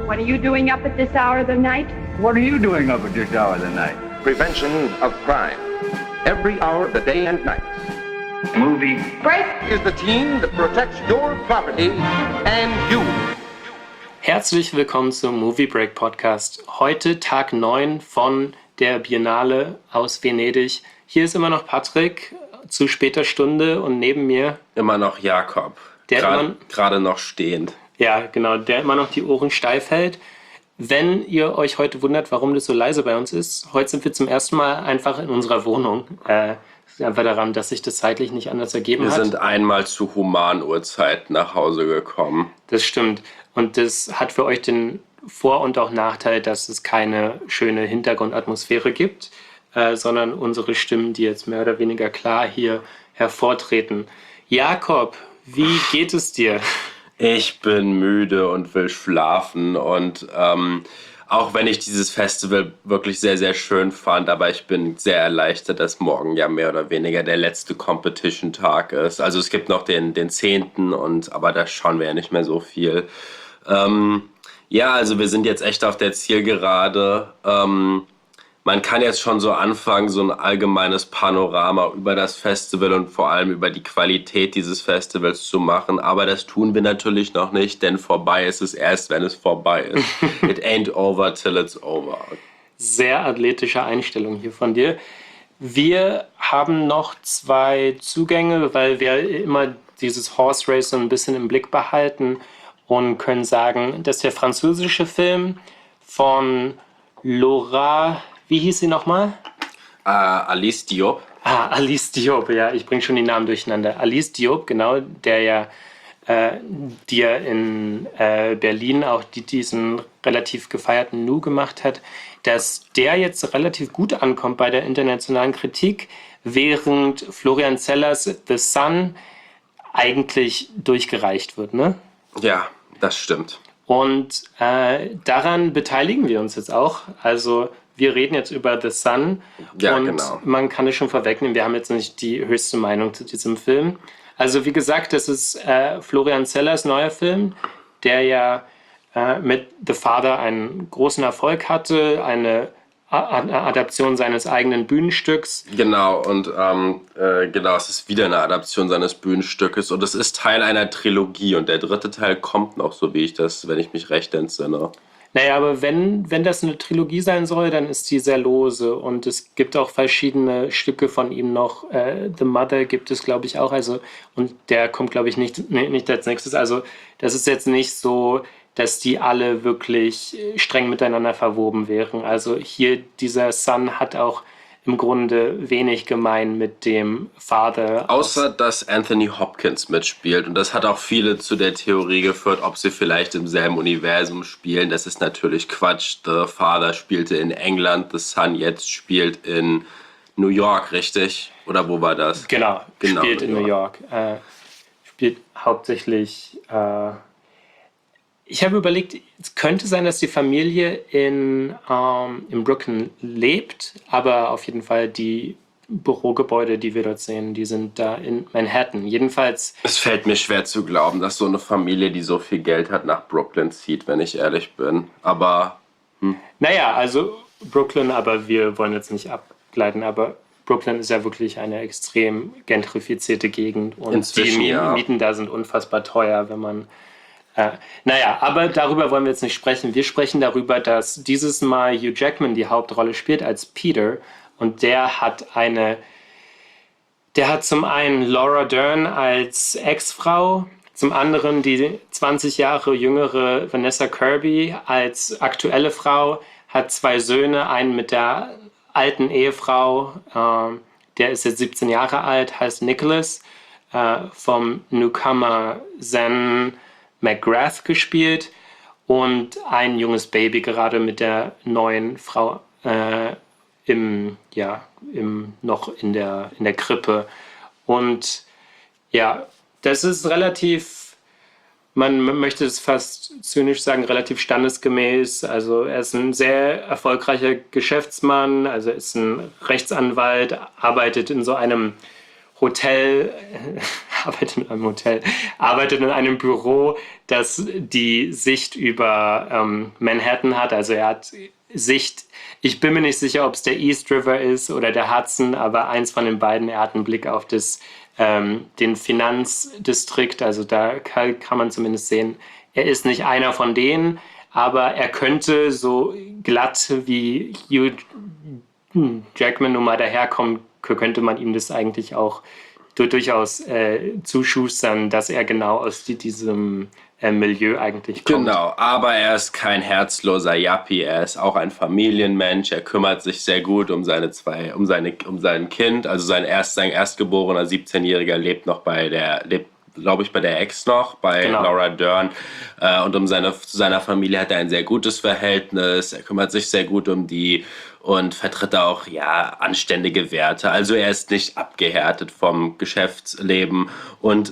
What are you doing up at this hour of the night? What are you doing up at this hour of the night? Prevention of crime. Every hour of the day and night. Movie Break. Is the team that protects your property and you. Herzlich willkommen zum Movie Break Podcast. Heute Tag 9 von der Biennale aus Venedig. Hier ist immer noch Patrick zu später Stunde und neben mir immer noch Jakob. Gerade noch stehend. Ja, genau, der immer noch die Ohren steif hält. Wenn ihr euch heute wundert, warum das so leise bei uns ist, heute sind wir zum ersten Mal einfach in unserer Wohnung. Das ist einfach daran, dass sich das zeitlich nicht anders ergeben hat. Wir sind einmal zu humanen Uhrzeiten nach Hause gekommen. Das stimmt. Und das hat für euch den Vor- und auch Nachteil, dass es keine schöne Hintergrundatmosphäre gibt, sondern unsere Stimmen, die jetzt mehr oder weniger klar hier hervortreten. Jakob, wie geht es dir? Ich bin müde und will schlafen und auch wenn ich dieses Festival wirklich sehr, sehr schön fand, aber ich bin sehr erleichtert, dass morgen ja mehr oder weniger der letzte Competition-Tag ist. Also es gibt noch den 10., aber da schauen wir ja nicht mehr so viel. Ja, also wir sind jetzt echt auf der Zielgerade. Man kann jetzt schon so anfangen, so ein allgemeines Panorama über das Festival und vor allem über die Qualität dieses Festivals zu machen. Aber das tun wir natürlich noch nicht, denn vorbei ist es erst, wenn es vorbei ist. It ain't over till it's over. Sehr athletische Einstellung hier von dir. Wir haben noch 2 Zugänge, weil wir immer dieses Horse Race so ein bisschen im Blick behalten und können sagen, dass der französische Film von Laura... Wie hieß sie nochmal? Alice Diop. Alice Diop, ja, ich bringe schon die Namen durcheinander. Alice Diop, genau, die ja in Berlin auch diesen relativ gefeierten Nu gemacht hat, dass der jetzt relativ gut ankommt bei der internationalen Kritik, während Florian Zellers The Sun eigentlich durchgereicht wird, ne? Ja, das stimmt. Und daran beteiligen wir uns jetzt auch, also wir reden jetzt über The Sun und genau. Man kann es schon vorwegnehmen, wir haben jetzt nicht die höchste Meinung zu diesem Film. Also wie gesagt, das ist Florian Zellers neuer Film, der ja mit The Father einen großen Erfolg hatte, eine Adaption seines eigenen Bühnenstücks. Genau, und es ist wieder eine Adaption seines Bühnenstückes und es ist Teil einer Trilogie und der 3. Teil kommt noch, so wie ich das, wenn ich mich recht entsinne. Naja, aber wenn das eine Trilogie sein soll, dann ist die sehr lose und es gibt auch verschiedene Stücke von ihm noch. The Mother gibt es, glaube ich, auch. Also, und der kommt, glaube ich, nicht als nächstes. Also das ist jetzt nicht so, dass die alle wirklich streng miteinander verwoben wären. Also hier, dieser Son hat auch im Grunde wenig gemein mit dem Vater. Außer, dass Anthony Hopkins mitspielt. Und das hat auch viele zu der Theorie geführt, ob sie vielleicht im selben Universum spielen. Das ist natürlich Quatsch. The Father spielte in England, The Son jetzt spielt in New York, richtig? Oder wo war das? Genau spielt in New York. Spielt hauptsächlich... Ich habe überlegt, es könnte sein, dass die Familie in Brooklyn lebt, aber auf jeden Fall die Bürogebäude, die wir dort sehen, die sind da in Manhattan. Jedenfalls... Es fällt mir schwer zu glauben, dass so eine Familie, die so viel Geld hat, nach Brooklyn zieht, wenn ich ehrlich bin. Aber... Naja, also Brooklyn, aber wir wollen jetzt nicht abgleiten, aber Brooklyn ist ja wirklich eine extrem gentrifizierte Gegend und inzwischen, die Mieten da sind unfassbar teuer, wenn man... aber darüber wollen wir jetzt nicht sprechen. Wir sprechen darüber, dass dieses Mal Hugh Jackman die Hauptrolle spielt als Peter und der hat zum einen Laura Dern als Ex-Frau, zum anderen die 20 Jahre jüngere Vanessa Kirby als aktuelle Frau, hat 2 Söhne, einen mit der alten Ehefrau, der ist jetzt 17 Jahre alt, heißt Nicholas, vom Newcomer Zen McGrath gespielt und ein junges Baby gerade mit der neuen Frau noch in der Krippe. Und ja, das ist relativ, man möchte es fast zynisch sagen, relativ standesgemäß. Also er ist ein sehr erfolgreicher Geschäftsmann, also ist ein Rechtsanwalt, arbeitet in so einem Hotel, arbeitet in einem Hotel, arbeitet in einem Büro, das die Sicht über Manhattan hat. Also er hat Sicht, ich bin mir nicht sicher, ob es der East River ist oder der Hudson, aber eins von den beiden, er hat einen Blick auf den Finanzdistrikt, also da kann man zumindest sehen, er ist nicht einer von denen, aber er könnte so glatt wie Hugh Jackman nun mal daherkommen, könnte man ihm das eigentlich auch durchaus zuschustern, dass er genau aus diesem Milieu eigentlich kommt. Genau, aber er ist kein herzloser Yuppie, er ist auch ein Familienmensch, er kümmert sich sehr gut um sein Kind, also sein erstgeborener 17-Jähriger lebt, glaube ich, bei der Ex noch, bei Genau. Laura Dern. Und zu seiner Familie hat er ein sehr gutes Verhältnis. Er kümmert sich sehr gut um die und vertritt auch, anständige Werte. Also er ist nicht abgehärtet vom Geschäftsleben und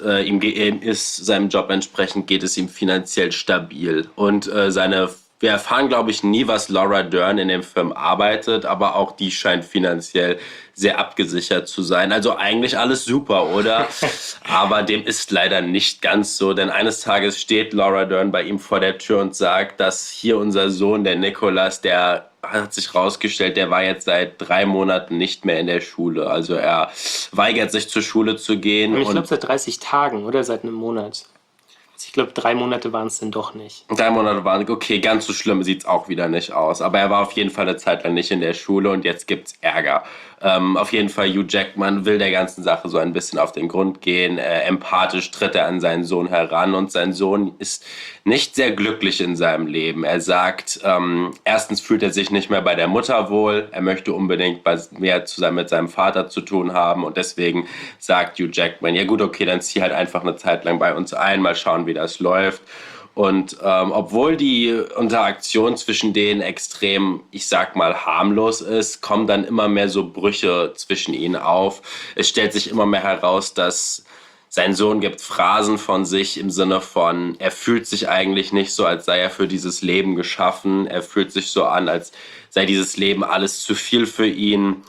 seinem Job entsprechend geht es ihm finanziell stabil. Und wir erfahren, glaube ich, nie, was Laura Dern in dem Film arbeitet, aber auch die scheint finanziell sehr abgesichert zu sein. Also eigentlich alles super, oder? Aber dem ist leider nicht ganz so, denn eines Tages steht Laura Dern bei ihm vor der Tür und sagt, dass hier unser Sohn, der Nicholas, der hat sich rausgestellt, der war jetzt seit 3 Monaten nicht mehr in der Schule. Also er weigert sich zur Schule zu gehen. Und ich glaube seit 30 Tagen oder seit einem Monat. Ich glaube, 3 Monate waren es denn doch nicht. 3 Monate waren, okay, ganz so schlimm sieht es auch wieder nicht aus. Aber er war auf jeden Fall eine Zeit lang nicht in der Schule und jetzt gibt's Ärger. Auf jeden Fall, Hugh Jackman will der ganzen Sache so ein bisschen auf den Grund gehen. Empathisch tritt er an seinen Sohn heran und sein Sohn ist nicht sehr glücklich in seinem Leben. Er sagt, erstens fühlt er sich nicht mehr bei der Mutter wohl. Er möchte unbedingt mehr zusammen mit seinem Vater zu tun haben und deswegen sagt Hugh Jackman, ja gut, okay, dann zieh halt einfach eine Zeit lang bei uns ein, mal schauen, wie das läuft. Und obwohl die Interaktion zwischen denen extrem, ich sag mal, harmlos ist, kommen dann immer mehr so Brüche zwischen ihnen auf. Es stellt sich immer mehr heraus, dass sein Sohn gibt Phrasen von sich im Sinne von, er fühlt sich eigentlich nicht so, als sei er für dieses Leben geschaffen. Er fühlt sich so an, als sei dieses Leben alles zu viel für ihn.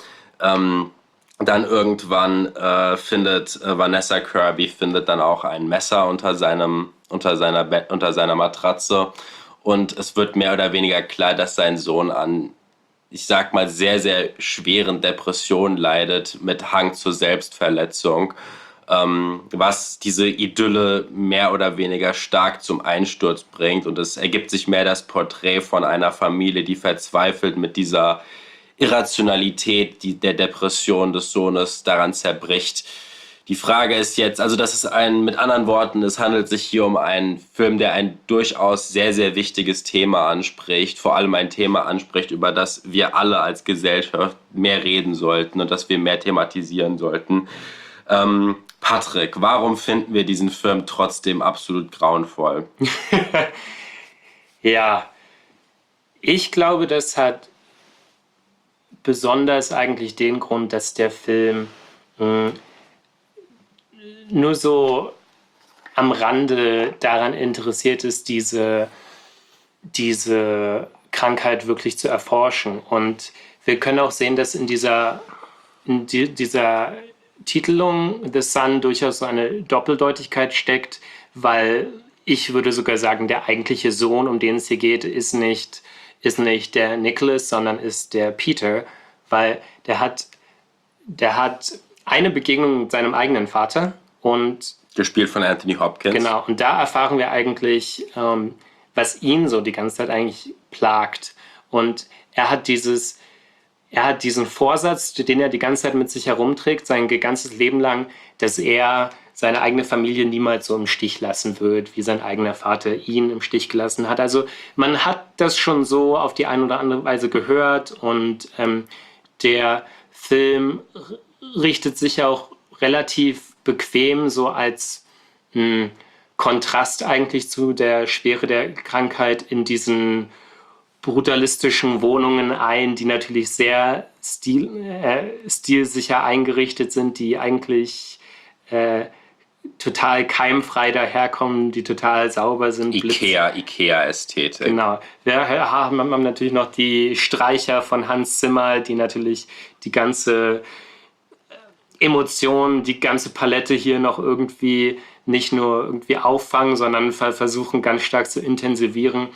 Dann irgendwann findet Vanessa Kirby dann auch ein Messer unter seiner Matratze und es wird mehr oder weniger klar, dass sein Sohn an, ich sag mal, sehr, sehr schweren Depressionen leidet mit Hang zur Selbstverletzung, was diese Idylle mehr oder weniger stark zum Einsturz bringt und es ergibt sich mehr das Porträt von einer Familie, die verzweifelt mit dieser Irrationalität der Depression des Sohnes daran zerbricht. Die Frage ist jetzt, also das ist mit anderen Worten, es handelt sich hier um einen Film, der ein durchaus sehr, sehr wichtiges Thema anspricht, vor allem ein Thema anspricht, über das wir alle als Gesellschaft mehr reden sollten und das wir mehr thematisieren sollten. Patrick, warum finden wir diesen Film trotzdem absolut grauenvoll? Ja, ich glaube, das hat besonders eigentlich den Grund, dass der Film nur so am Rande daran interessiert ist, diese Krankheit wirklich zu erforschen. Und wir können auch sehen, dass in dieser Titelung The Son durchaus so eine Doppeldeutigkeit steckt, weil ich würde sogar sagen, der eigentliche Sohn, um den es hier geht, ist nicht der Nicholas, sondern ist der Peter, weil der hat eine Begegnung mit seinem eigenen Vater und gespielt von Anthony Hopkins. Genau, und da erfahren wir eigentlich, was ihn so die ganze Zeit eigentlich plagt. Und er hat diesen Vorsatz, den er die ganze Zeit mit sich herumträgt, sein ganzes Leben lang, dass er seine eigene Familie niemals so im Stich lassen wird, wie sein eigener Vater ihn im Stich gelassen hat. Also man hat das schon so auf die eine oder andere Weise gehört und der Film richtet sich auch relativ bequem so als Kontrast eigentlich zu der Schwere der Krankheit in diesen brutalistischen Wohnungen ein, die natürlich sehr stilsicher eingerichtet sind, die eigentlich total keimfrei daherkommen, die total sauber sind. Ikea-Ästhetik. Genau. Wir haben natürlich noch die Streicher von Hans Zimmer, die natürlich die ganze Emotionen, die ganze Palette hier noch irgendwie nicht nur irgendwie auffangen, sondern versuchen ganz stark zu intensivieren.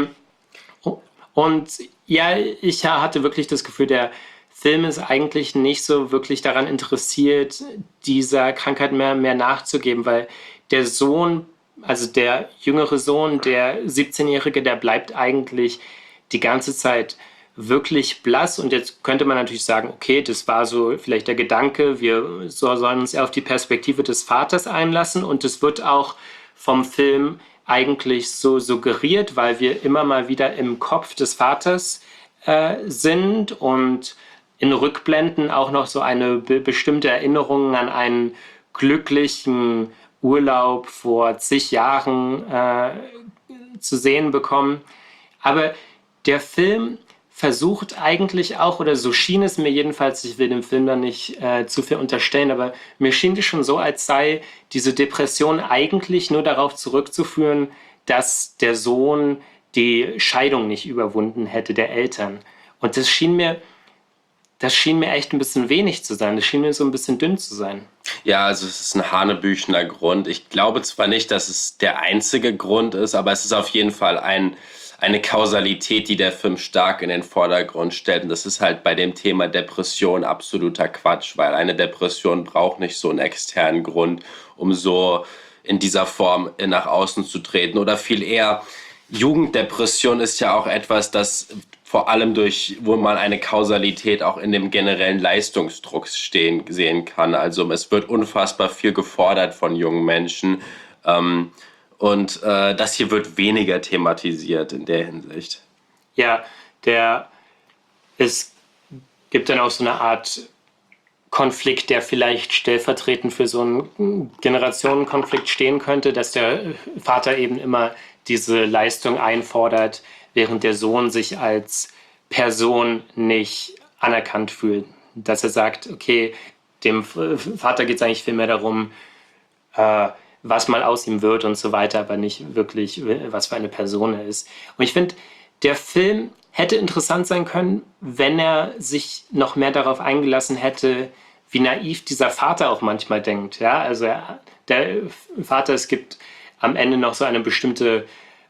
Und ja, ich hatte wirklich das Gefühl, der Film ist eigentlich nicht so wirklich daran interessiert, dieser Krankheit mehr nachzugeben, weil der Sohn, also der jüngere Sohn, der 17-Jährige, der bleibt eigentlich die ganze Zeit wirklich blass. Und jetzt könnte man natürlich sagen, okay, das war so vielleicht der Gedanke, wir sollen uns eher auf die Perspektive des Vaters einlassen. Und das wird auch vom Film eigentlich so suggeriert, weil wir immer mal wieder im Kopf des Vaters sind und in Rückblenden auch noch so eine bestimmte Erinnerung an einen glücklichen Urlaub vor zig Jahren zu sehen bekommen. Aber der Film versucht eigentlich auch, oder so schien es mir jedenfalls, ich will dem Film da nicht zu viel unterstellen, aber mir schien es schon so, als sei diese Depression eigentlich nur darauf zurückzuführen, dass der Sohn die Scheidung nicht überwunden hätte der Eltern. Und das schien mir echt ein bisschen wenig zu sein. Das schien mir so ein bisschen dünn zu sein. Ja, also es ist ein hanebüchener Grund. Ich glaube zwar nicht, dass es der einzige Grund ist, aber es ist auf jeden Fall eine Kausalität, die der Film stark in den Vordergrund stellt. Und das ist halt bei dem Thema Depression absoluter Quatsch, weil eine Depression braucht nicht so einen externen Grund, um so in dieser Form nach außen zu treten. Oder viel eher, Jugenddepression ist ja auch etwas, das vor allem wo man eine Kausalität auch in dem generellen Leistungsdruck sehen kann. Also es wird unfassbar viel gefordert von jungen Menschen. Und das hier wird weniger thematisiert in der Hinsicht. Ja, es gibt dann auch so eine Art Konflikt, der vielleicht stellvertretend für so einen Generationenkonflikt stehen könnte, dass der Vater eben immer diese Leistung einfordert, während der Sohn sich als Person nicht anerkannt fühlt. Dass er sagt, okay, dem Vater geht es eigentlich viel mehr darum, was mal aus ihm wird und so weiter, aber nicht wirklich, was für eine Person er ist. Und ich finde, der Film hätte interessant sein können, wenn er sich noch mehr darauf eingelassen hätte, wie naiv dieser Vater auch manchmal denkt. Ja, also der Vater, es gibt am Ende noch so eine bestimmte,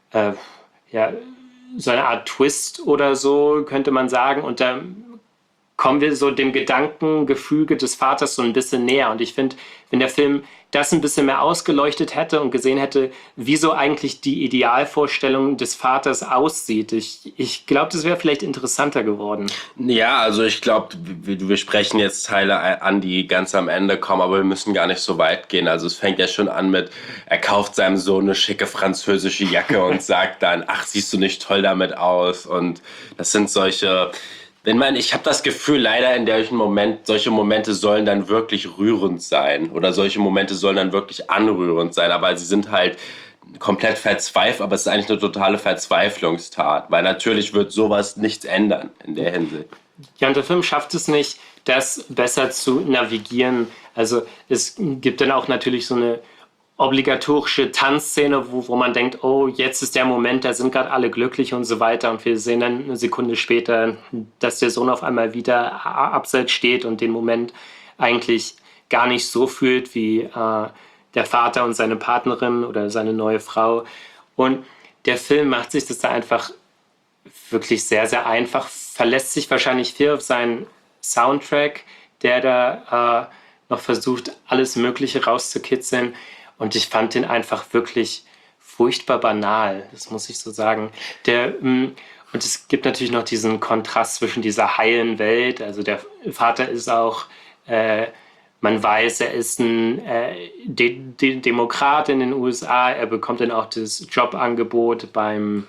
so eine Art Twist oder so, könnte man sagen. Und da kommen wir so dem Gedankengefüge des Vaters so ein bisschen näher. Und ich finde, wenn der Film das ein bisschen mehr ausgeleuchtet hätte und gesehen hätte, wie so eigentlich die Idealvorstellung des Vaters aussieht, ich glaube, das wäre vielleicht interessanter geworden. Ja, also ich glaube, wir sprechen jetzt Teile an, die ganz am Ende kommen, aber wir müssen gar nicht so weit gehen. Also es fängt ja schon an mit, er kauft seinem Sohn eine schicke französische Jacke und sagt dann, ach, siehst du nicht toll damit aus? Und das sind solche... Ich habe das Gefühl, leider solche Momente sollen dann wirklich rührend sein oder solche Momente sollen dann wirklich anrührend sein, aber sie sind halt komplett verzweifelt, aber es ist eigentlich eine totale Verzweiflungstat, weil natürlich wird sowas nichts ändern in der Hinsicht. Ja, und der Film schafft es nicht, das besser zu navigieren. Also es gibt dann auch natürlich so eine obligatorische Tanzszene, wo man denkt, oh, jetzt ist der Moment, da sind gerade alle glücklich und so weiter. Und wir sehen dann eine Sekunde später, dass der Sohn auf einmal wieder abseits steht und den Moment eigentlich gar nicht so fühlt wie der Vater und seine Partnerin oder seine neue Frau. Und der Film macht sich das da einfach wirklich sehr, sehr einfach, verlässt sich wahrscheinlich viel auf seinen Soundtrack, der da noch versucht, alles Mögliche rauszukitzeln. Und ich fand den einfach wirklich furchtbar banal, das muss ich so sagen. Und es gibt natürlich noch diesen Kontrast zwischen dieser heilen Welt. Also der Vater ist auch, man weiß, er ist ein Demokrat in den USA. Er bekommt dann auch das Jobangebot beim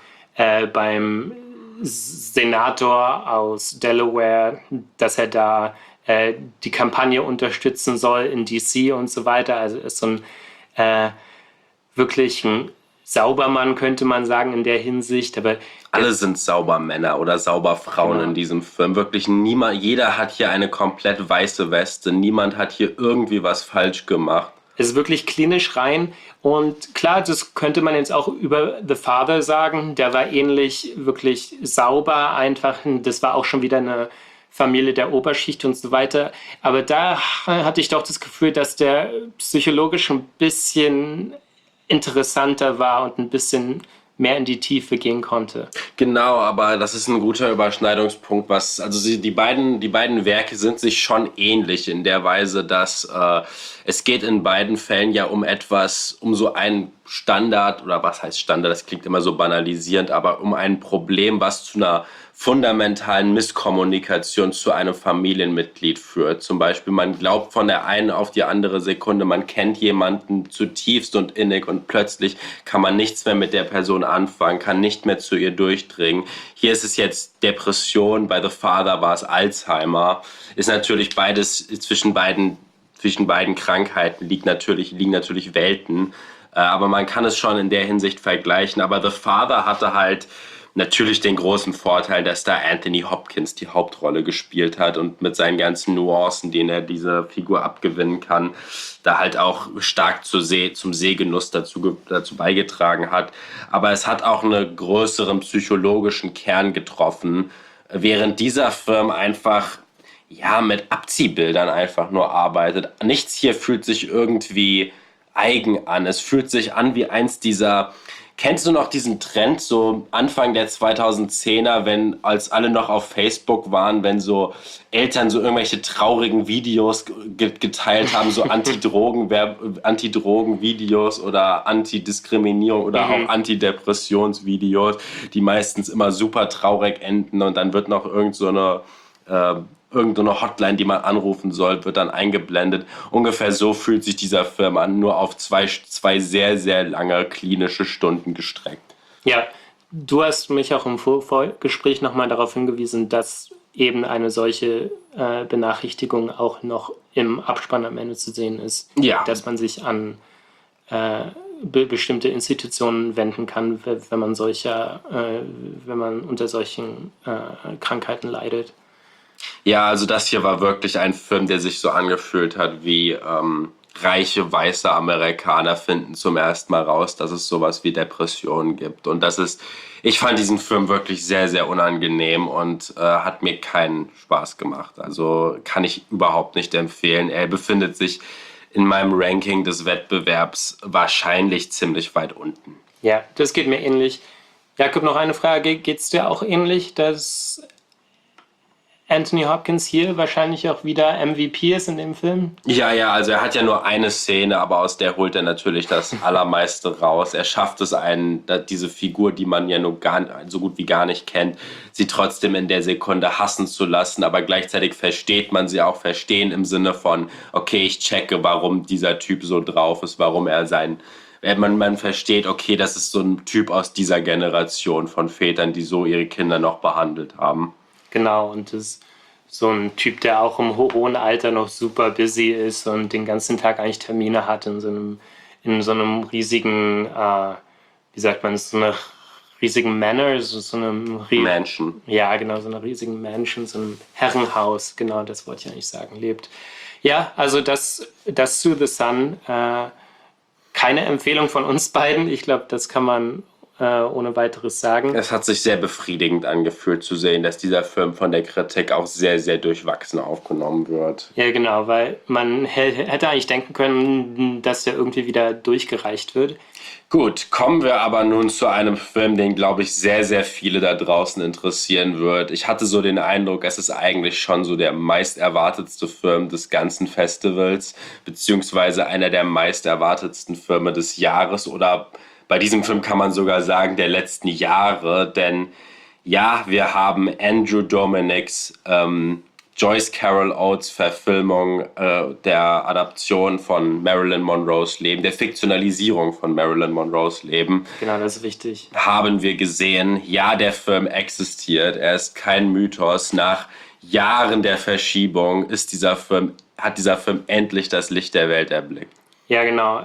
Senator aus Delaware, dass er da die Kampagne unterstützen soll in DC und so weiter. Also er ist so ein wirklich ein Saubermann, könnte man sagen, in der Hinsicht. Aber alle sind Saubermänner oder Sauberfrauen in diesem Film. Wirklich niemand, jeder hat hier eine komplett weiße Weste. Niemand hat hier irgendwie was falsch gemacht. Es ist wirklich klinisch rein. Und klar, das könnte man jetzt auch über The Father sagen. Der war ähnlich wirklich sauber einfach. Das war auch schon wieder eine Familie der Oberschicht und so weiter. Aber da hatte ich doch das Gefühl, dass der psychologisch ein bisschen interessanter war und ein bisschen mehr in die Tiefe gehen konnte. Genau, aber das ist ein guter Überschneidungspunkt, die beiden Werke sind sich schon ähnlich in der Weise, dass es geht in beiden Fällen ja um so einen Standard, oder was heißt Standard, das klingt immer so banalisierend, aber um ein Problem, was zu einer fundamentalen Misskommunikation zu einem Familienmitglied führt. Zum Beispiel, man glaubt von der einen auf die andere Sekunde, man kennt jemanden zutiefst und innig und plötzlich kann man nichts mehr mit der Person anfangen, kann nicht mehr zu ihr durchdringen. Hier ist es jetzt Depression, bei The Father war es Alzheimer. Ist natürlich beides, zwischen beiden Krankheiten liegen natürlich Welten. Aber man kann es schon in der Hinsicht vergleichen. Aber The Father hatte halt natürlich den großen Vorteil, dass da Anthony Hopkins die Hauptrolle gespielt hat und mit seinen ganzen Nuancen, denen er diese Figur abgewinnen kann, da halt auch stark zum Sehgenuss dazu beigetragen hat. Aber es hat auch einen größeren psychologischen Kern getroffen, während dieser Film einfach mit Abziehbildern einfach nur arbeitet. Nichts hier fühlt sich irgendwie eigen an. Es fühlt sich an wie eins dieser... Kennst du noch diesen Trend, so Anfang der 2010er, als alle noch auf Facebook waren, wenn so Eltern so irgendwelche traurigen Videos geteilt haben, so Anti-Drogen-Videos oder Anti-Diskriminierung oder auch Antidepressionsvideos, die meistens immer super traurig enden und dann wird noch irgendeine Hotline, die man anrufen soll, wird dann eingeblendet. Ungefähr so fühlt sich dieser Film an, nur auf zwei sehr, sehr lange klinische Stunden gestreckt. Ja, du hast mich auch im Vorgespräch nochmal darauf hingewiesen, dass eben eine solche Benachrichtigung auch noch im Abspann am Ende zu sehen ist. Ja. Dass man sich an bestimmte Institutionen wenden kann, wenn man unter solchen Krankheiten leidet. Ja, also das hier war wirklich ein Film, der sich so angefühlt hat wie reiche, weiße Amerikaner finden zum ersten Mal raus, dass es sowas wie Depressionen gibt. Und ich fand diesen Film wirklich sehr, sehr unangenehm und hat mir keinen Spaß gemacht. Also kann ich überhaupt nicht empfehlen. Er befindet sich in meinem Ranking des Wettbewerbs wahrscheinlich ziemlich weit unten. Ja, das geht mir ähnlich. Jakob, noch eine Frage. Geht es dir auch ähnlich, dass Anthony Hopkins hier wahrscheinlich auch wieder MVP ist in dem Film? Ja, also er hat ja nur eine Szene, aber aus der holt er natürlich das Allermeiste raus. Er schafft es diese Figur, die man ja so gut wie gar nicht kennt, sie trotzdem in der Sekunde hassen zu lassen, aber gleichzeitig versteht man sie auch verstehen im Sinne von, okay, ich checke, warum dieser Typ so drauf ist, warum man versteht, okay, das ist so ein Typ aus dieser Generation von Vätern, die so ihre Kinder noch behandelt haben. Genau, und das ist so ein Typ, der auch im hohen Alter noch super busy ist und den ganzen Tag eigentlich Termine hat in so einem riesigen, wie sagt man, so einer riesigen Manor, so einem Mansion. Ja, genau, so einer riesigen Mansion, so einem Herrenhaus, genau, das wollte ich eigentlich sagen, lebt. Ja, also das To the Sun, keine Empfehlung von uns beiden. Ich glaube, das kann man ohne weiteres sagen. Es hat sich sehr befriedigend angefühlt zu sehen, dass dieser Film von der Kritik auch sehr, sehr durchwachsen aufgenommen wird. Ja, genau, weil man hätte eigentlich denken können, dass der irgendwie wieder durchgereicht wird. Gut, kommen wir aber nun zu einem Film, den, glaube ich, sehr, sehr viele da draußen interessieren wird. Ich hatte so den Eindruck, es ist eigentlich schon so der meist erwartetste Film des ganzen Festivals, beziehungsweise einer der meist erwartetsten Filme des Jahres oder bei diesem Film kann man sogar sagen, der letzten Jahre, denn ja, wir haben Andrew Dominics Joyce Carol Oates Verfilmung der Adaption von Marilyn Monroes Leben, der Fiktionalisierung von Marilyn Monroes Leben. Genau, das ist wichtig. Haben wir gesehen, ja, der Film existiert, er ist kein Mythos. Nach Jahren der Verschiebung hat dieser Film endlich das Licht der Welt erblickt. Ja, genau.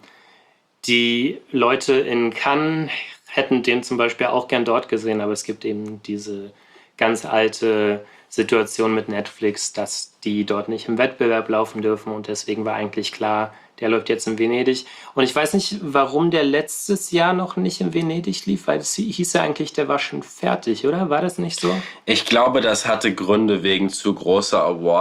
Die Leute in Cannes hätten den zum Beispiel auch gern dort gesehen, aber es gibt eben diese ganz alte Situation mit Netflix, dass die dort nicht im Wettbewerb laufen dürfen und deswegen war eigentlich klar, Der läuft jetzt in Venedig. Und ich weiß nicht, warum der letztes Jahr noch nicht in Venedig lief, weil es hieß ja eigentlich, der war schon fertig, oder? War das nicht so? Ich glaube, das hatte Gründe wegen zu großer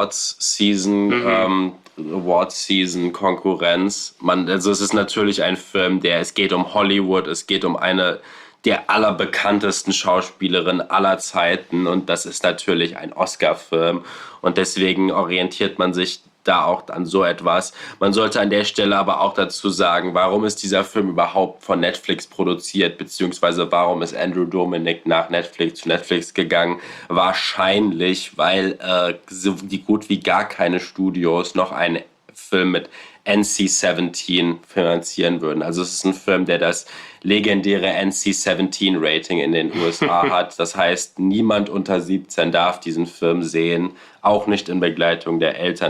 Awards-Season-Konkurrenz. Also es ist natürlich ein Film, es geht um Hollywood, es geht um eine der allerbekanntesten Schauspielerinnen aller Zeiten und das ist natürlich ein Oscar-Film und deswegen orientiert man sich da auch an so etwas. Man sollte an der Stelle aber auch dazu sagen, warum ist dieser Film überhaupt von Netflix produziert, beziehungsweise warum ist Andrew Dominik zu Netflix gegangen? Wahrscheinlich, weil so gut wie gar keine Studios noch einen Film mit NC-17 finanzieren würden. Also es ist ein Film, der das legendäre NC-17-Rating in den USA hat. Das heißt, niemand unter 17 darf diesen Film sehen, auch nicht in Begleitung der Eltern.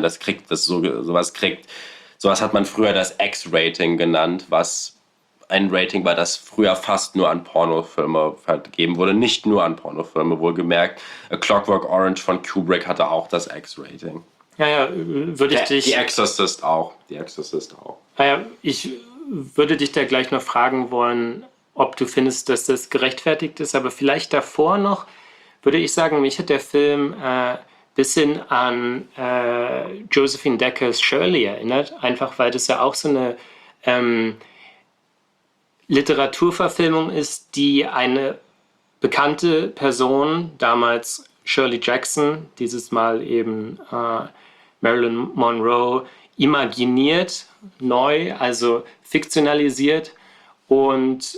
Sowas hat man früher das X-Rating genannt, was ein Rating war, das früher fast nur an Pornofilme vergeben wurde. Nicht nur an Pornofilme, wohlgemerkt. A Clockwork Orange von Kubrick hatte auch das X-Rating. Ja, würde ich dich... Die Exorcist auch. Ich würde dich da gleich noch fragen wollen, ob du findest, dass das gerechtfertigt ist, aber vielleicht davor noch würde ich sagen, mich hat der Film bisschen an Josephine Deckers Shirley erinnert, einfach weil das ja auch so eine Literaturverfilmung ist, die eine bekannte Person, damals Shirley Jackson, dieses Mal eben Marilyn Monroe, imaginiert, neu, also fiktionalisiert. Und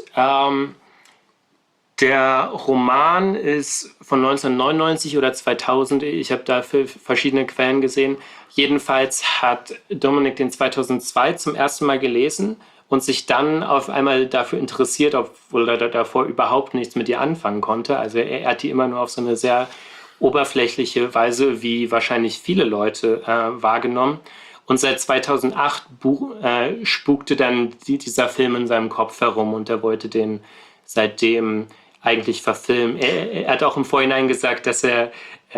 der Roman ist von 1999 oder 2000, ich habe dafür verschiedene Quellen gesehen. Jedenfalls hat Dominik den 2002 zum ersten Mal gelesen und sich dann auf einmal dafür interessiert, obwohl er davor überhaupt nichts mit ihr anfangen konnte. Also er hat die immer nur auf so eine sehr oberflächliche Weise, wie wahrscheinlich viele Leute wahrgenommen. Und seit 2008 spukte dann dieser Film in seinem Kopf herum und er wollte den seitdem eigentlich verfilmen. Er hat auch im Vorhinein gesagt, dass er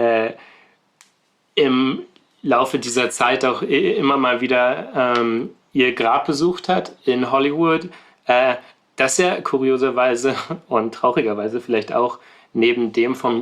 im Laufe dieser Zeit auch immer mal wieder ihr Grab besucht hat in Hollywood, dass er kurioserweise und traurigerweise vielleicht auch neben dem von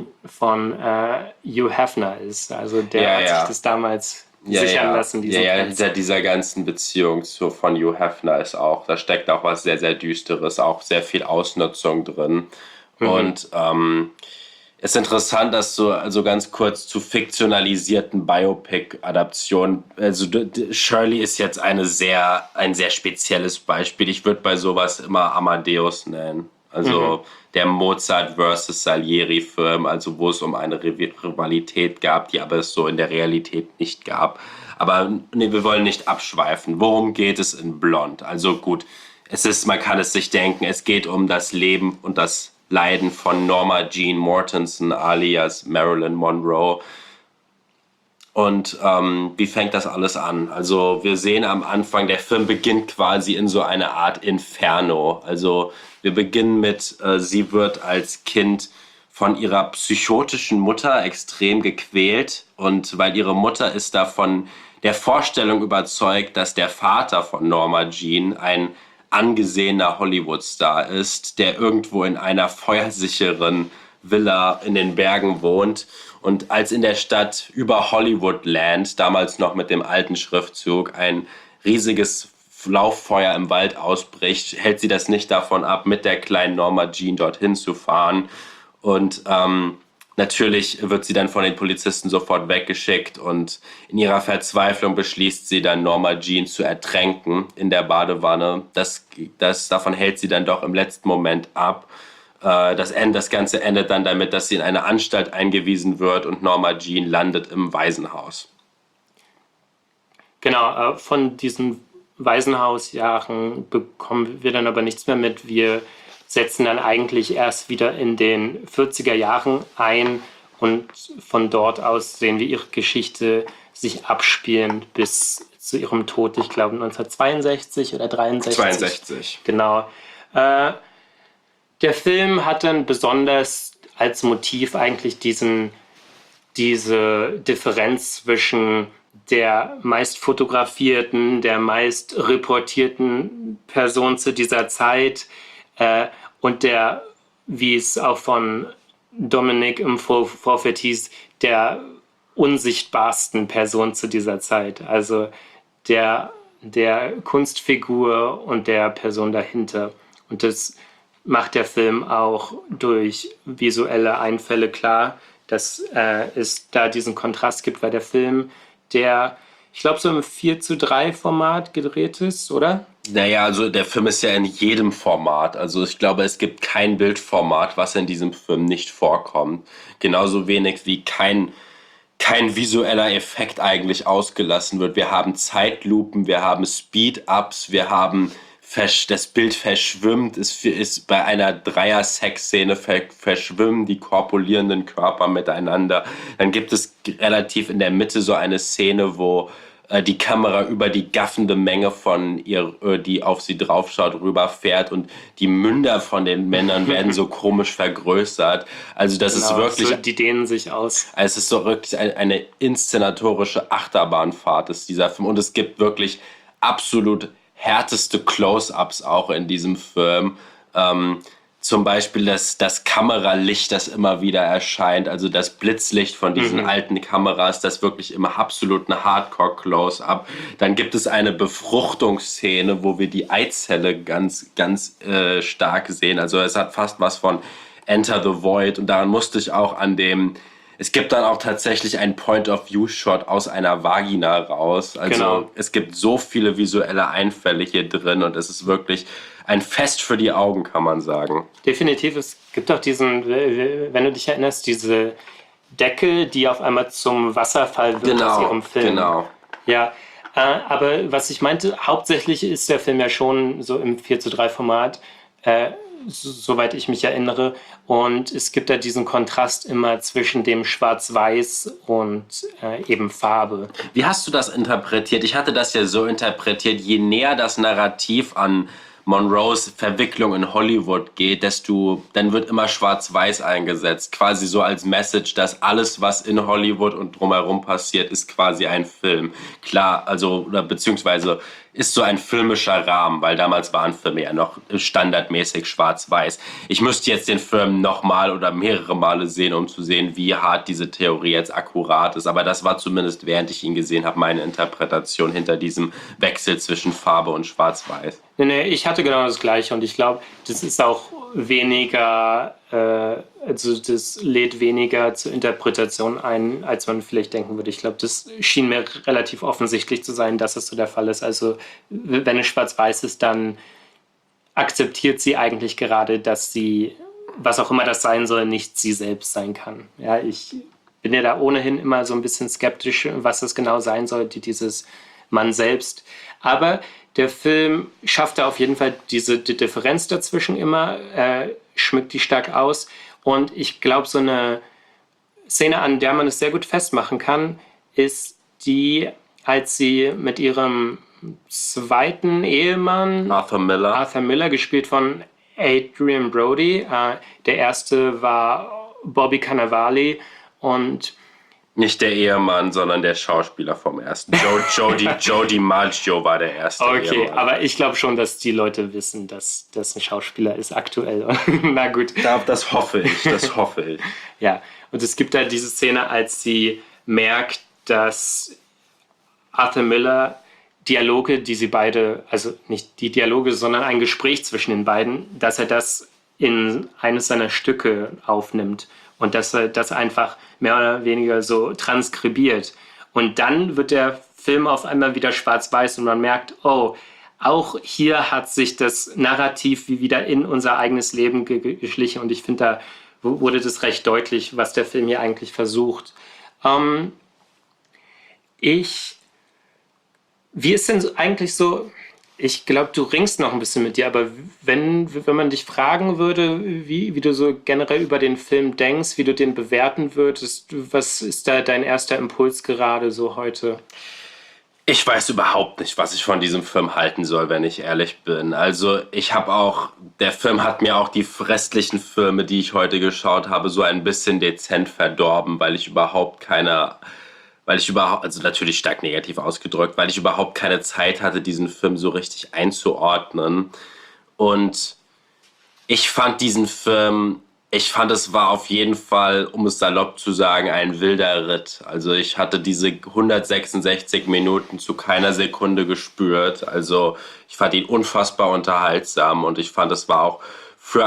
Hugh Hefner ist. Also der hat sich das damals sichern lassen. Hinter dieser ganzen Beziehung von Hugh Hefner da steckt auch was sehr, sehr Düsteres, auch sehr viel Ausnutzung drin. Und es ist interessant, dass so ganz kurz zu fiktionalisierten Biopic-Adaptionen, also Shirley ist jetzt ein sehr spezielles Beispiel. Ich würde bei sowas immer Amadeus nennen. Also der Mozart versus Salieri-Film, also wo es um eine Rivalität gab, die aber es so in der Realität nicht gab. Aber nee, wir wollen nicht abschweifen. Worum geht es in Blonde? Also gut, man kann es sich denken, es geht um das Leben und das Leiden von Norma Jean Mortensen alias Marilyn Monroe. Und wie fängt das alles an? Also wir sehen am Anfang, der Film beginnt quasi in so eine Art Inferno. Also wir beginnen mit, sie wird als Kind von ihrer psychotischen Mutter extrem gequält. Und weil ihre Mutter ist davon der Vorstellung überzeugt, dass der Vater von Norma Jean ein angesehener Hollywood-Star ist, der irgendwo in einer feuersicheren Villa in den Bergen wohnt. Und als in der Stadt über Hollywoodland, damals noch mit dem alten Schriftzug, ein riesiges Lauffeuer im Wald ausbricht, hält sie das nicht davon ab, mit der kleinen Norma Jean dorthin zu fahren. Und natürlich wird sie dann von den Polizisten sofort weggeschickt und in ihrer Verzweiflung beschließt sie dann, Norma Jean zu ertränken in der Badewanne. Davon hält sie dann doch im letzten Moment ab. Das Ganze endet dann damit, dass sie in eine Anstalt eingewiesen wird und Norma Jean landet im Waisenhaus. Genau, von diesen Waisenhausjahren bekommen wir dann aber nichts mehr mit. Wir setzen dann eigentlich erst wieder in den 40er Jahren ein und von dort aus sehen wir ihre Geschichte sich abspielen bis zu ihrem Tod, ich glaube 1962 oder 63. 62. Genau. Der Film hat dann besonders als Motiv eigentlich diese Differenz zwischen der meist fotografierten, der meist reportierten Person zu dieser Zeit und der, wie es auch von Dominik im Vorfeld hieß, der unsichtbarsten Person zu dieser Zeit. Also der Kunstfigur und der Person dahinter. Und das macht der Film auch durch visuelle Einfälle klar, dass es da diesen Kontrast gibt, weil der Film, der, ich glaube, so im 4:3 Format gedreht ist, oder? Naja, also der Film ist ja in jedem Format. Also ich glaube, es gibt kein Bildformat, was in diesem Film nicht vorkommt. Genauso wenig wie kein visueller Effekt eigentlich ausgelassen wird. Wir haben Zeitlupen, wir haben Speed-Ups, wir haben das Bild verschwimmt, ist bei einer Dreier-Sex-Szene verschwimmen die korpulierenden Körper miteinander. Dann gibt es relativ in der Mitte so eine Szene, wo die Kamera über die gaffende Menge von ihr, die auf sie draufschaut, rüberfährt und die Münder von den Männern werden so komisch vergrößert. Also das ist wirklich... So, die dehnen sich aus. Es ist so wirklich eine inszenatorische Achterbahnfahrt ist dieser Film und es gibt wirklich absolut härteste Close-Ups auch in diesem Film. Zum Beispiel das Kameralicht, das immer wieder erscheint, also das Blitzlicht von diesen alten Kameras, das wirklich immer absolut ein Hardcore-Close-Up. Dann gibt es eine Befruchtungsszene, wo wir die Eizelle ganz, ganz stark sehen. Also es hat fast was von Enter the Void und daran musste ich auch es gibt dann auch tatsächlich einen Point-of-View-Shot aus einer Vagina raus. Also genau. Es gibt so viele visuelle Einfälle hier drin und es ist wirklich ein Fest für die Augen, kann man sagen. Definitiv. Es gibt auch diesen, wenn du dich erinnerst, diese Decke, die auf einmal zum Wasserfall wird aus ihrem Film. Genau. Ja, aber was ich meinte, hauptsächlich ist der Film ja schon so im 4:3 Format, soweit ich mich erinnere. Und es gibt da diesen Kontrast immer zwischen dem Schwarz-Weiß und eben Farbe. Wie hast du das interpretiert? Ich hatte das ja so interpretiert, je näher das Narrativ an Monroes Verwicklung in Hollywood geht, dann wird immer Schwarz-Weiß eingesetzt. Quasi so als Message, dass alles, was in Hollywood und drumherum passiert, ist quasi ein Film. Klar, beziehungsweise ist so ein filmischer Rahmen, weil damals waren Filme ja noch standardmäßig schwarz-weiß. Ich müsste jetzt den Film nochmal oder mehrere Male sehen, um zu sehen, wie hart diese Theorie jetzt akkurat ist. Aber das war zumindest, während ich ihn gesehen habe, meine Interpretation hinter diesem Wechsel zwischen Farbe und schwarz-weiß. Nee, ich hatte genau das Gleiche und ich glaube, das ist auch weniger, also das lädt weniger zur Interpretation ein, als man vielleicht denken würde. Ich glaube, das schien mir relativ offensichtlich zu sein, dass es so der Fall ist. Also wenn es schwarz-weiß ist, dann akzeptiert sie eigentlich gerade, dass sie, was auch immer das sein soll, nicht sie selbst sein kann. Ja, ich bin ja da ohnehin immer so ein bisschen skeptisch, was das genau sein soll, dieses Mann selbst. Aber der Film schafft da auf jeden Fall diese Differenz dazwischen immer, schmückt die stark aus. Und ich glaube, so eine Szene, an der man es sehr gut festmachen kann, ist die, als sie mit ihrem zweiten Ehemann, Arthur Miller, gespielt von Adrian Brody, der erste war Bobby Cannavale und nicht der Ehemann, sondern der Schauspieler vom ersten. Joe DiMaggio war der erste Ehemann. Okay, aber ich glaube schon, dass die Leute wissen, dass das ein Schauspieler ist aktuell. Na gut. Das hoffe ich. Ja, und es gibt da diese Szene, als sie merkt, dass Arthur Miller Dialoge, die sie beide, also nicht die Dialoge, sondern ein Gespräch zwischen den beiden, dass er das in eines seiner Stücke aufnimmt. Und dass er das einfach mehr oder weniger so transkribiert. Und dann wird der Film auf einmal wieder schwarz-weiß und man merkt, oh, auch hier hat sich das Narrativ wie wieder in unser eigenes Leben geschlichen. Und ich finde, da wurde das recht deutlich, was der Film hier eigentlich versucht. Wie ist denn eigentlich so... Ich glaube, du ringst noch ein bisschen mit dir, aber wenn man dich fragen würde, wie du so generell über den Film denkst, wie du den bewerten würdest, was ist da dein erster Impuls gerade so heute? Ich weiß überhaupt nicht, was ich von diesem Film halten soll, wenn ich ehrlich bin. Also der Film hat mir auch die restlichen Filme, die ich heute geschaut habe, so ein bisschen dezent verdorben, weil ich überhaupt keine weil ich überhaupt, also natürlich stark negativ ausgedrückt, weil ich überhaupt keine Zeit hatte, diesen Film so richtig einzuordnen. Und ich fand diesen Film, ich fand, es war auf jeden Fall, um es salopp zu sagen, ein wilder Ritt. Also ich hatte diese 166 Minuten zu keiner Sekunde gespürt. Also ich fand ihn unfassbar unterhaltsam und ich fand, es war auch für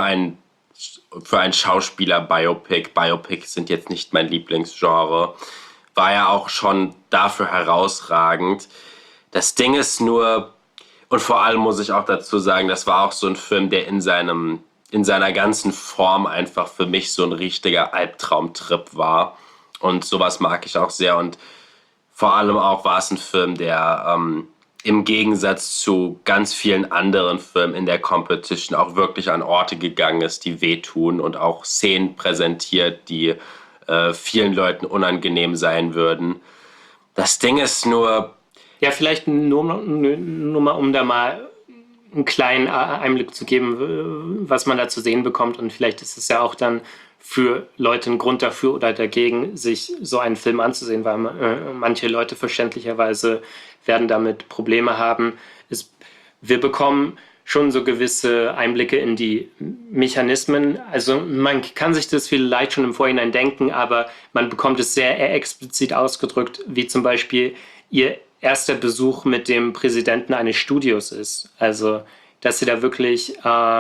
ein Schauspieler-Biopic. Biopics sind jetzt nicht mein Lieblingsgenre. War ja auch schon dafür herausragend. Das Ding ist nur, und vor allem muss ich auch dazu sagen, das war auch so ein Film, der in seiner ganzen Form einfach für mich so ein richtiger Albtraumtrip war. Und sowas mag ich auch sehr. Und vor allem auch war es ein Film, der im Gegensatz zu ganz vielen anderen Filmen in der Competition auch wirklich an Orte gegangen ist, die wehtun und auch Szenen präsentiert, die vielen Leuten unangenehm sein würden. Das Ding ist nur... Ja, vielleicht nur mal, um da mal einen kleinen Einblick zu geben, was man da zu sehen bekommt. Und vielleicht ist es ja auch dann für Leute ein Grund dafür oder dagegen, sich so einen Film anzusehen, weil manche Leute verständlicherweise werden damit Probleme haben. Wir bekommen schon so gewisse Einblicke in die Mechanismen. Also man kann sich das vielleicht schon im Vorhinein denken, aber man bekommt es sehr explizit ausgedrückt, wie zum Beispiel ihr erster Besuch mit dem Präsidenten eines Studios ist. Also, dass sie da wirklich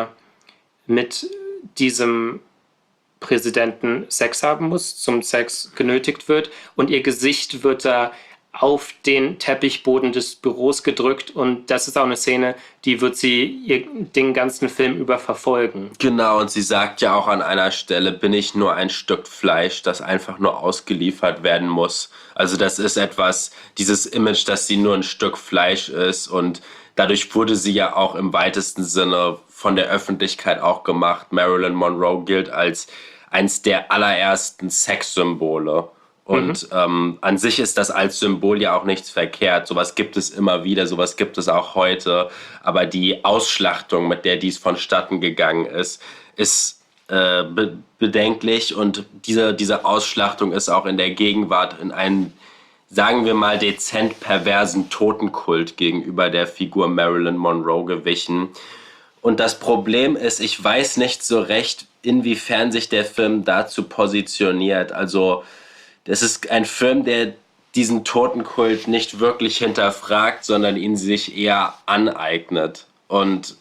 mit diesem Präsidenten Sex haben muss, zum Sex genötigt wird und ihr Gesicht wird da auf den Teppichboden des Büros gedrückt und das ist auch eine Szene, die wird sie den ganzen Film über verfolgen. Genau, und sie sagt ja auch an einer Stelle, bin ich nur ein Stück Fleisch, das einfach nur ausgeliefert werden muss. Also das ist etwas, dieses Image, dass sie nur ein Stück Fleisch ist und dadurch wurde sie ja auch im weitesten Sinne von der Öffentlichkeit auch gemacht. Marilyn Monroe gilt als eins der allerersten Sexsymbole. Und an sich ist das als Symbol ja auch nichts verkehrt. Sowas gibt es immer wieder, sowas gibt es auch heute. Aber die Ausschlachtung, mit der dies vonstatten gegangen ist, ist bedenklich. Und diese Ausschlachtung ist auch in der Gegenwart in einen, sagen wir mal, dezent perversen Totenkult gegenüber der Figur Marilyn Monroe gewichen. Und das Problem ist, ich weiß nicht so recht, inwiefern sich der Film dazu positioniert. Also das ist ein Film, der diesen Totenkult nicht wirklich hinterfragt, sondern ihn sich eher aneignet. Und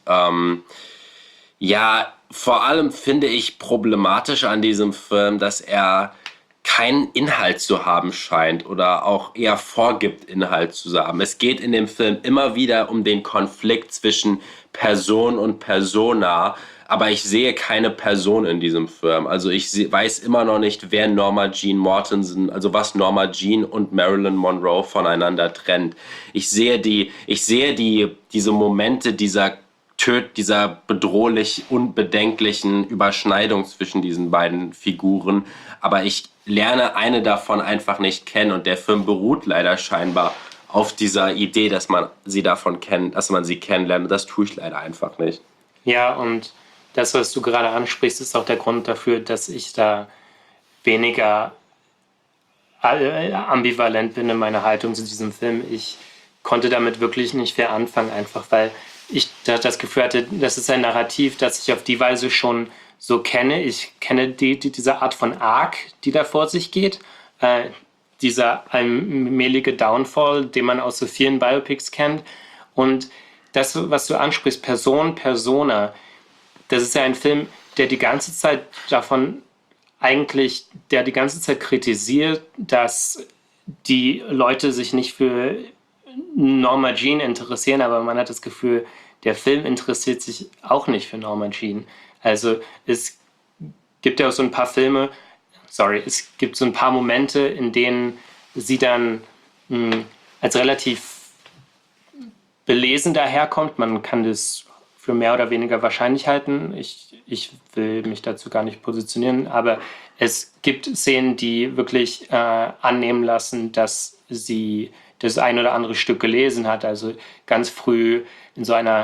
ja, vor allem finde ich problematisch an diesem Film, dass er keinen Inhalt zu haben scheint oder auch eher vorgibt, Inhalt zu haben. Es geht in dem Film immer wieder um den Konflikt zwischen Person und Persona, aber ich sehe keine Person in diesem Film. Also ich weiß immer noch nicht, wer Norma Jean Mortensen, also was Norma Jean und Marilyn Monroe voneinander trennt. Ich sehe diese Momente dieser bedrohlich unbedenklichen Überschneidung zwischen diesen beiden Figuren, aber ich lerne eine davon einfach nicht kennen und der Film beruht leider scheinbar auf dieser Idee, dass man sie kennenlernt und das tue ich leider einfach nicht. Ja, und das, was du gerade ansprichst, ist auch der Grund dafür, dass ich da weniger ambivalent bin in meiner Haltung zu diesem Film. Ich konnte damit wirklich nicht viel anfangen, einfach weil ich das Gefühl hatte, das ist ein Narrativ, das ich auf die Weise schon so kenne. Ich kenne diese Art von Arc, die da vor sich geht. Dieser allmähliche Downfall, den man aus so vielen Biopics kennt. Und das, was du ansprichst, Persona, das ist ja ein Film, der die ganze Zeit kritisiert, dass die Leute sich nicht für Norma Jean interessieren, aber man hat das Gefühl, der Film interessiert sich auch nicht für Norma Jean. Also es gibt ja so ein paar Momente, in denen sie dann als relativ belesen daherkommt. Man kann das für mehr oder weniger wahrscheinlich halten. Ich will mich dazu gar nicht positionieren, aber es gibt Szenen, die wirklich annehmen lassen, dass sie das ein oder andere Stück gelesen hat. Also ganz früh in so einer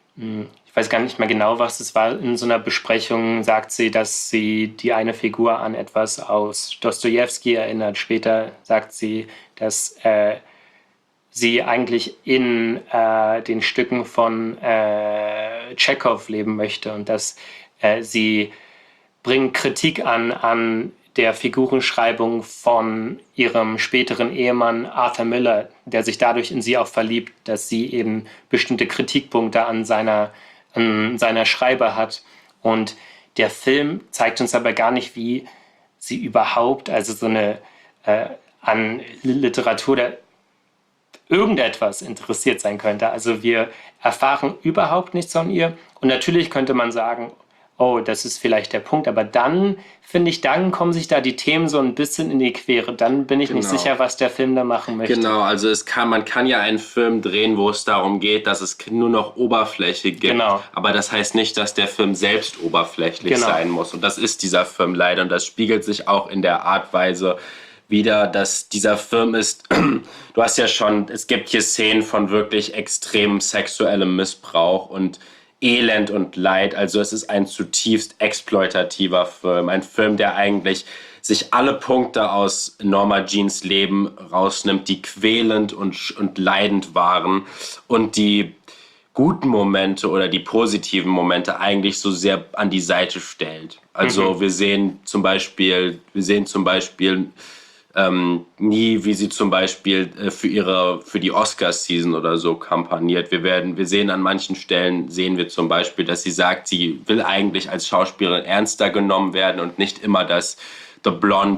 ich weiß gar nicht mehr genau, was es war. In so einer Besprechung sagt sie, dass sie die eine Figur an etwas aus Dostojewski erinnert. Später sagt sie, dass sie eigentlich in den Stücken von Tschechow leben möchte und dass sie bringt Kritik an der Figurenschreibung von ihrem späteren Ehemann Arthur Miller, der sich dadurch in sie auch verliebt, dass sie eben bestimmte Kritikpunkte an seiner Schreibe hat. Und der Film zeigt uns aber gar nicht, wie sie überhaupt, also so eine an Literatur oder irgendetwas interessiert sein könnte. Also wir erfahren überhaupt nichts von ihr. Und natürlich könnte man sagen, oh, das ist vielleicht der Punkt. Aber dann, finde ich, dann kommen sich da die Themen so ein bisschen in die Quere. Dann bin ich nicht sicher, was der Film da machen möchte. Genau, also man kann ja einen Film drehen, wo es darum geht, dass es nur noch Oberfläche gibt. Genau. Aber das heißt nicht, dass der Film selbst oberflächlich sein muss. Und das ist dieser Film leider. Und das spiegelt sich auch in der Artweise wieder, dass dieser Film ist, du hast ja schon, es gibt hier Szenen von wirklich extrem sexuellem Missbrauch und Elend und Leid. Also es ist ein zutiefst exploitativer Film. Ein Film, der eigentlich sich alle Punkte aus Norma Jeans Leben rausnimmt, die quälend und leidend waren und die guten Momente oder die positiven Momente eigentlich so sehr an die Seite stellt. Also wir sehen zum Beispiel nie, wie sie zum Beispiel für die Oscar-Season oder so kampagniert. Wir sehen an manchen Stellen, sehen wir zum Beispiel, dass sie sagt, sie will eigentlich als Schauspielerin ernster genommen werden und nicht immer das the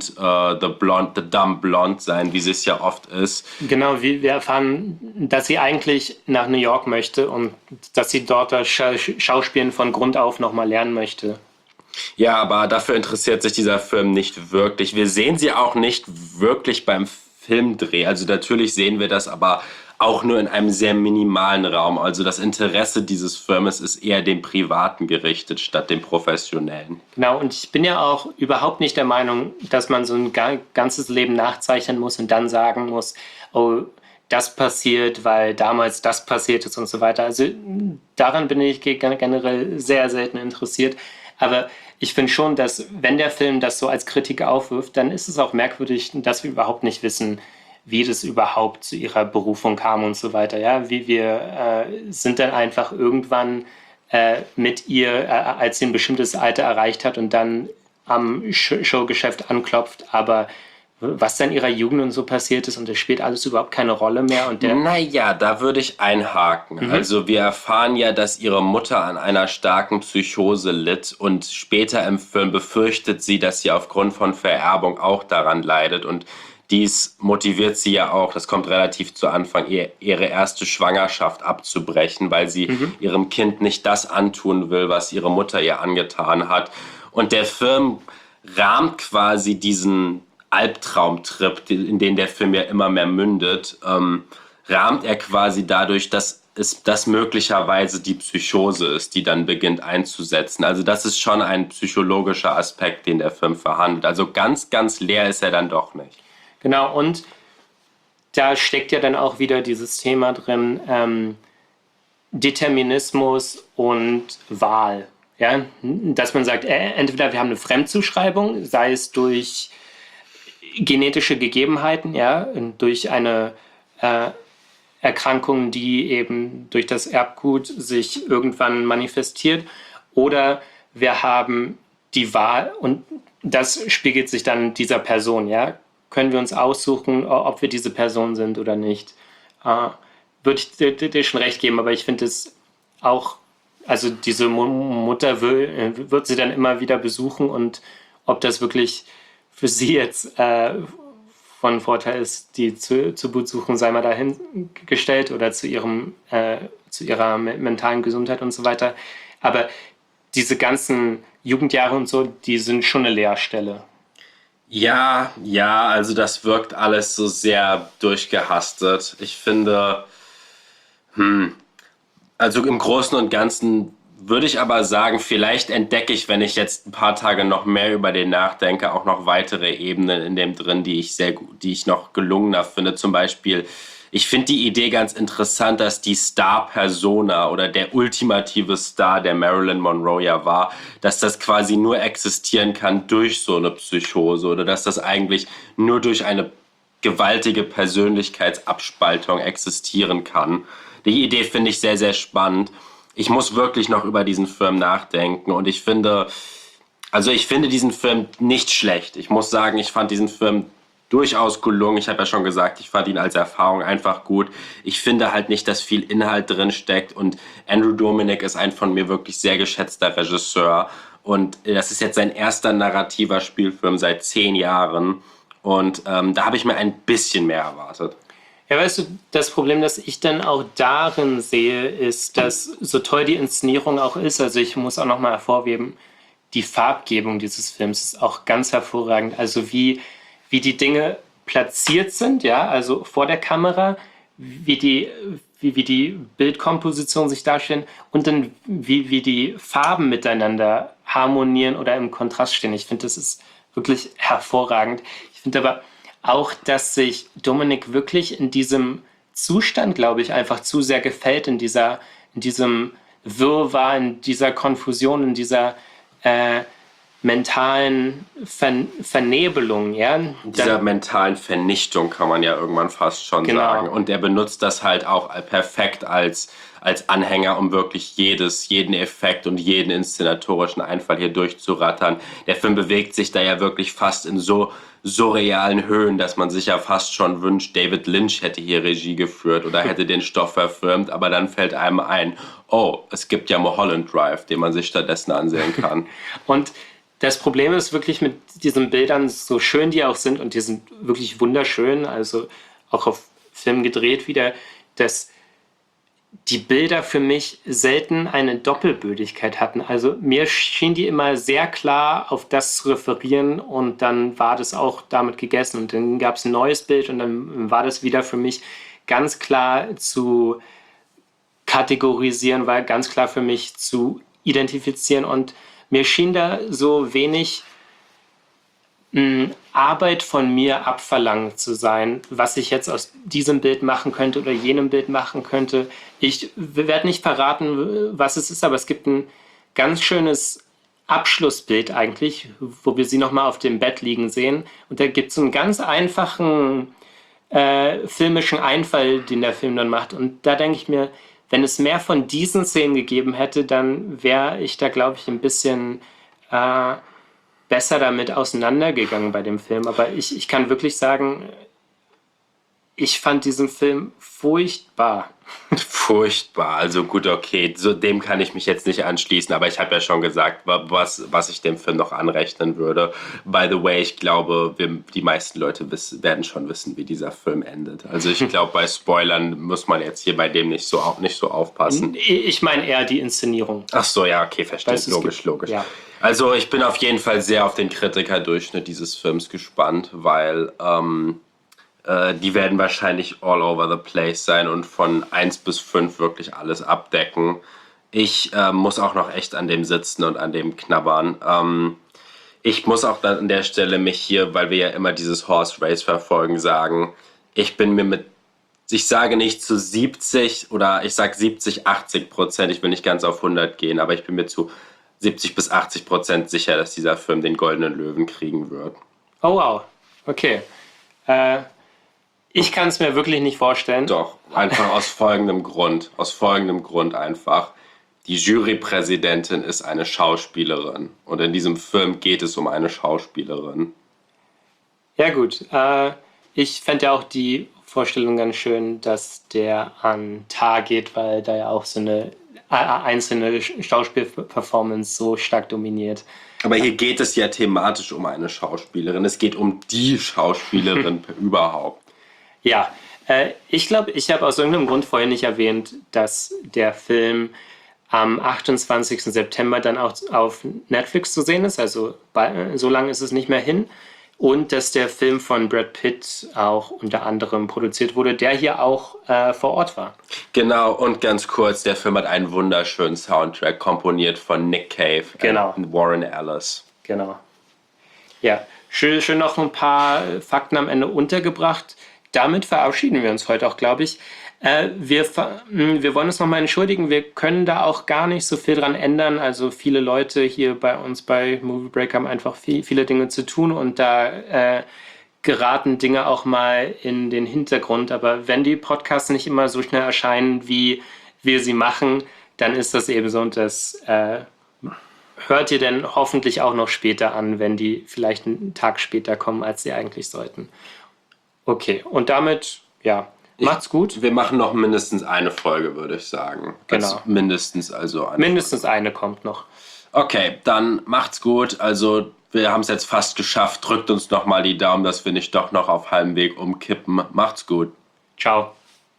dumb blonde sein, wie sie es ja oft ist. Genau, wir erfahren, dass sie eigentlich nach New York möchte und dass sie dort das Schauspielen von Grund auf nochmal lernen möchte. Ja, aber dafür interessiert sich dieser Film nicht wirklich. Wir sehen sie auch nicht wirklich beim Filmdreh. Also natürlich sehen wir das, aber auch nur in einem sehr minimalen Raum. Also das Interesse dieses Filmes ist eher dem Privaten gerichtet, statt dem Professionellen. Genau, und ich bin ja auch überhaupt nicht der Meinung, dass man so ein ganzes Leben nachzeichnen muss und dann sagen muss, oh, das passiert, weil damals das passiert ist und so weiter. Also daran bin ich generell sehr selten interessiert. Aber ich finde schon, dass wenn der Film das so als Kritik aufwirft, dann ist es auch merkwürdig, dass wir überhaupt nicht wissen, wie das überhaupt zu ihrer Berufung kam und so weiter. Ja, wie wir sind dann einfach irgendwann mit ihr, als sie ein bestimmtes Alter erreicht hat und dann am Showgeschäft anklopft, aber was dann in ihrer Jugend und so passiert ist und das spielt alles überhaupt keine Rolle mehr. Und naja, da würde ich einhaken. Also wir erfahren ja, dass ihre Mutter an einer starken Psychose litt und später im Film befürchtet sie, dass sie aufgrund von Vererbung auch daran leidet und dies motiviert sie ja auch, das kommt relativ zu Anfang, ihre erste Schwangerschaft abzubrechen, weil sie ihrem Kind nicht das antun will, was ihre Mutter ihr angetan hat. Und der Film rahmt quasi diesen Albtraumtrip, in den der Film ja immer mehr mündet, rahmt er quasi dadurch, dass das möglicherweise die Psychose ist, die dann beginnt einzusetzen. Also das ist schon ein psychologischer Aspekt, den der Film verhandelt. Also ganz, ganz leer ist er dann doch nicht. Genau, und da steckt ja dann auch wieder dieses Thema drin, Determinismus und Wahl. Ja? Dass man sagt, entweder wir haben eine Fremdzuschreibung, sei es durch genetische Gegebenheiten, ja, durch eine Erkrankung, die eben durch das Erbgut sich irgendwann manifestiert, oder wir haben die Wahl und das spiegelt sich dann dieser Person, ja. Können wir uns aussuchen, ob wir diese Person sind oder nicht. Würde ich dir schon recht geben, aber ich finde es auch, also diese Mutter wird sie dann immer wieder besuchen und ob das wirklich für sie jetzt von Vorteil ist, die zu besuchen, sei mal dahingestellt oder zu ihrer mentalen Gesundheit und so weiter. Aber diese ganzen Jugendjahre und so, die sind schon eine Leerstelle. Ja, also das wirkt alles so sehr durchgehastet. Ich finde, also im Großen und Ganzen würde ich aber sagen, vielleicht entdecke ich, wenn ich jetzt ein paar Tage noch mehr über den nachdenke, auch noch weitere Ebenen in dem drin, die ich noch gelungener finde. Zum Beispiel, ich finde die Idee ganz interessant, dass die Star-Persona oder der ultimative Star, der Marilyn Monroe ja war, dass das quasi nur existieren kann durch so eine Psychose oder dass das eigentlich nur durch eine gewaltige Persönlichkeitsabspaltung existieren kann. Die Idee finde ich sehr, sehr spannend. Ich muss wirklich noch über diesen Film nachdenken und ich finde diesen Film nicht schlecht. Ich muss sagen, ich fand diesen Film durchaus gelungen. Ich habe ja schon gesagt, ich fand ihn als Erfahrung einfach gut. Ich finde halt nicht, dass viel Inhalt drin steckt und Andrew Dominik ist ein von mir wirklich sehr geschätzter Regisseur und das ist jetzt sein erster narrativer Spielfilm seit 10 Jahren und da habe ich mir ein bisschen mehr erwartet. Ja, weißt du, das Problem, das ich dann auch darin sehe, ist, dass so toll die Inszenierung auch ist, also ich muss auch nochmal hervorheben, die Farbgebung dieses Films ist auch ganz hervorragend. Also wie die Dinge platziert sind, ja, also vor der Kamera, wie die Bildkomposition sich darstellen und dann wie die Farben miteinander harmonieren oder im Kontrast stehen. Ich finde, das ist wirklich hervorragend. Ich finde aber auch, dass sich Dominik wirklich in diesem Zustand, glaube ich, einfach zu sehr gefällt, in diesem Wirrwarr, in dieser Konfusion, in dieser mentalen Vernebelung, ja. Dieser mentalen Vernichtung kann man ja irgendwann fast schon sagen. Und er benutzt das halt auch perfekt als Anhänger, um wirklich jeden Effekt und jeden inszenatorischen Einfall hier durchzurattern. Der Film bewegt sich da ja wirklich fast in so surrealen Höhen, dass man sich ja fast schon wünscht, David Lynch hätte hier Regie geführt oder hätte den Stoff verfilmt, aber dann fällt einem ein, oh, es gibt ja Mulholland Drive, den man sich stattdessen ansehen kann. Und das Problem ist wirklich mit diesen Bildern, so schön die auch sind, und die sind wirklich wunderschön, also auch auf Film gedreht wieder, dass die Bilder für mich selten eine Doppelbödigkeit hatten. Also mir schien die immer sehr klar auf das zu referieren und dann war das auch damit gegessen. Und dann gab es ein neues Bild und dann war das wieder für mich ganz klar zu kategorisieren, war ganz klar für mich zu identifizieren. Und mir schien da so wenig Arbeit von mir abverlangt zu sein, was ich jetzt aus diesem Bild machen könnte oder jenem Bild machen könnte. Ich werde nicht verraten, was es ist, aber es gibt ein ganz schönes Abschlussbild eigentlich, wo wir sie nochmal auf dem Bett liegen sehen. Und da gibt es einen ganz einfachen filmischen Einfall, den der Film dann macht. Und da denke ich mir, wenn es mehr von diesen Szenen gegeben hätte, dann wäre ich da, glaube ich, ein bisschen besser damit auseinandergegangen bei dem Film. Aber ich kann wirklich sagen, ich fand diesen Film furchtbar. Furchtbar, also gut, okay, so dem kann ich mich jetzt nicht anschließen, aber ich habe ja schon gesagt, was ich dem Film noch anrechnen würde. By the way, ich glaube, die meisten Leute werden schon wissen, wie dieser Film endet. Also ich glaube, bei Spoilern muss man jetzt hier bei dem nicht so aufpassen. Ich meine eher die Inszenierung. Ach so, ja, okay, verstehe. Logisch. Ja. Also ich bin auf jeden Fall sehr auf den Kritikerdurchschnitt dieses Films gespannt, weil die werden wahrscheinlich all over the place sein und von 1 bis 5 wirklich alles abdecken. Ich muss auch noch echt an dem sitzen und an dem knabbern. Ich muss auch dann an der Stelle mich hier, weil wir ja immer dieses Horse Race verfolgen, sagen, ich sage nicht zu 70 oder ich sage 70-80%, ich will nicht ganz auf 100 gehen, aber ich bin mir zu 70-80% sicher, dass dieser Film den Goldenen Löwen kriegen wird. Oh wow, okay. Ich kann es mir wirklich nicht vorstellen. Doch, einfach aus folgendem Grund. Aus folgendem Grund einfach. Die Jurypräsidentin ist eine Schauspielerin. Und in diesem Film geht es um eine Schauspielerin. Ja gut, ich fände ja auch die Vorstellung ganz schön, dass der an Tar geht, weil da ja auch so eine einzelne Schauspielperformance so stark dominiert. Aber hier geht es ja thematisch um eine Schauspielerin. Es geht um die Schauspielerin überhaupt. Ja, ich glaube, ich habe aus irgendeinem Grund vorher nicht erwähnt, dass der Film am 28. September dann auch auf Netflix zu sehen ist. Also so lange ist es nicht mehr hin. und dass der Film von Brad Pitt auch unter anderem produziert wurde, der hier auch vor Ort war. Genau, und ganz kurz, der Film hat einen wunderschönen Soundtrack, komponiert von Nick Cave und Warren Ellis. Genau. Ja, schön noch ein paar Fakten am Ende untergebracht. Damit verabschieden wir uns heute auch, glaube ich. Wir wollen uns nochmal entschuldigen, wir können da auch gar nicht so viel dran ändern. Also viele Leute hier bei uns bei Movie Break haben einfach viele Dinge zu tun und da geraten Dinge auch mal in den Hintergrund. Aber wenn die Podcasts nicht immer so schnell erscheinen, wie wir sie machen, dann ist das eben so und das hört ihr denn hoffentlich auch noch später an, wenn die vielleicht einen Tag später kommen, als sie eigentlich sollten. Okay, und damit, ja, macht's gut. Wir machen noch mindestens eine Folge, würde ich sagen. Genau. Mindestens also eine. Mindestens eine kommt noch. Okay, dann macht's gut. Also wir haben es jetzt fast geschafft. Drückt uns noch mal die Daumen, dass wir nicht doch noch auf halbem Weg umkippen. Macht's gut. Ciao.